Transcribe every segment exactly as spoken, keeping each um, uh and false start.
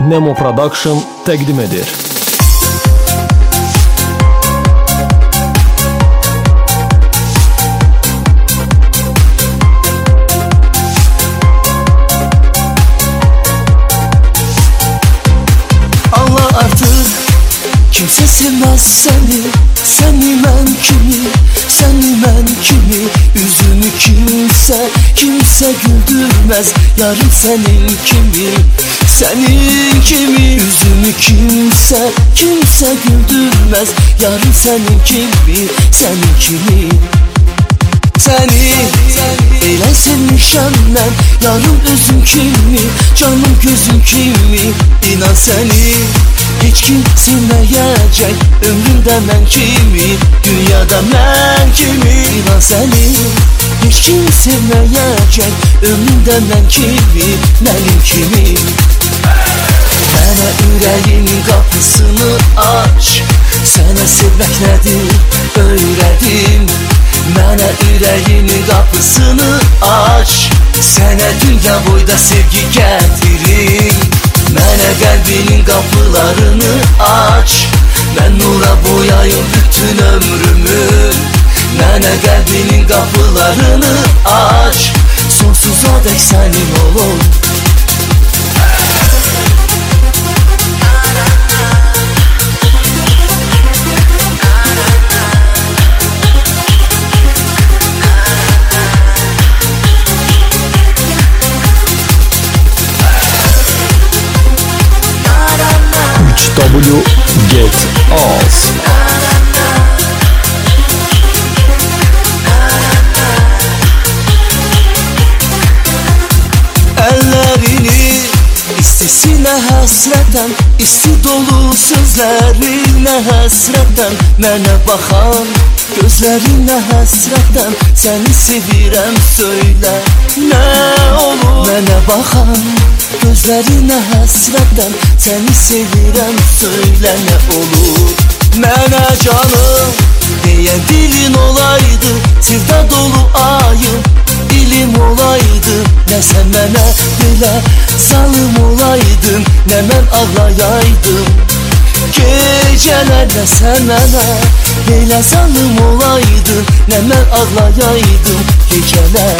Nemo Production təqdim edir. Allah artık kimse sevmez seni, seni mən kimi, seni mən kimi. Yüzünü kimse, kimse güldürmez, yarım senin kimi, senin kimi. Yüzünü kimse, kimse güldürmez, yarım senin kimi, senin kimi. Seni elə sevmişəm mən, yarım özüm kimi, canım gözüm kimi. İnan seni hiç kim sevməyəcək, ömrümdə mən kimi, dünyada mən kimi. İnan seni hiç kim sevməyəcək, ömrümdə mən kimi, mənim kimi. Mənə ürəyimin qapısını aç, sənə sevmək nədir öyrədim. Mənə ürəyimin qapısını aç, sənə dünya boyda sevgi gətirim. Mənə qəlbinin qapılarını aç, mən nura boyayım bütün ömrümü. Mənə qəlbinin qapılarını aç, sonsuza dək sənin olum. W Get Us. Ellerini istisine həsrətəm, isti dolu sözlərinə həsrətəm. Mənə baxan gözlərinə həsrətəm, səni sevirəm söylə nə olur. Mənə baxan gözlərinə həsrətəm, səni sevirəm söylə nə olur. Mənə canım deyən dilin olaydı, sevda dolu ayım dilim olaydı. Nə sən mənə belə zalım olaydın, nə mən ağlayaydım gecələr. Nə sən mənə belə zalım olaydın, nə mən ağlayaydım gecələr.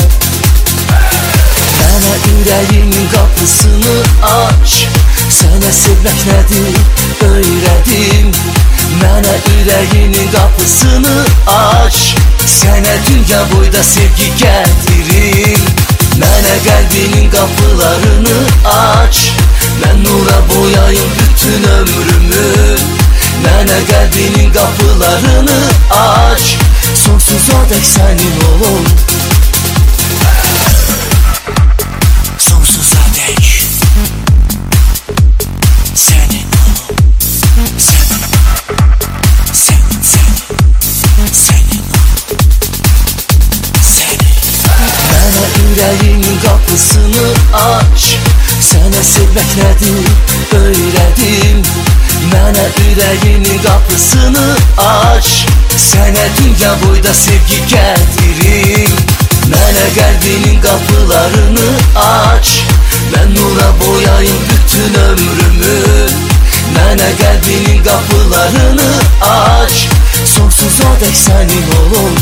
Mənə ürəyimin qapısını aç, sənə sevmək nədir öyrədim. Mənə ürəyimin qapısını aç, sənə dünya boyda sevgi gətirim. Mənə qəlbinin qapılarını aç, mən nura boyayım bütün ömrümü. Mənə qəlbinin qapılarını aç, sonsuza dək sənin olum. Sonsuza dək sənin olum. Sənin, sənin, sənin, sənin olum. Sənin. Mənə ürəyimin qapısını aç, sənə sevmək nədir öyrədim. Mənə ürəyimin qapısını aç, sənə dünya boyda sevgi gətirim. Mənə qəlbinin qapılarını aç, mən nura boyayım bütün ömrümü. Mənə qəlbinin qapılarını aç, sonsuza dək sənin olum.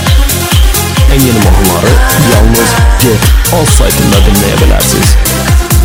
En yeni mahnıları yalnız Get Us saytında dinləyə bilərsiniz.